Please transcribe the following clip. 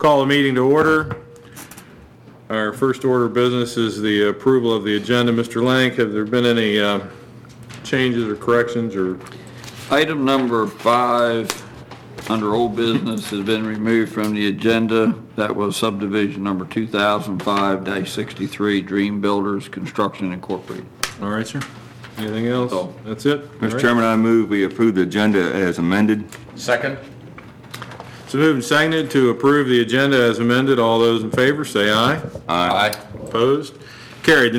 call the meeting to order. Our first order of business is the approval of the agenda. Mr. Lank, have there been any changes or corrections or? Item number 5 under old business has been removed from the agenda. That was subdivision number 2005-63 Dream Builders Construction Incorporated. All right, sir. Anything else? Oh. That's it? All Mr. right. Chairman, I move we approve the agenda as amended. Second. So moved and seconded to approve the agenda as amended. All those in favor say aye. Aye. Opposed? Carried. The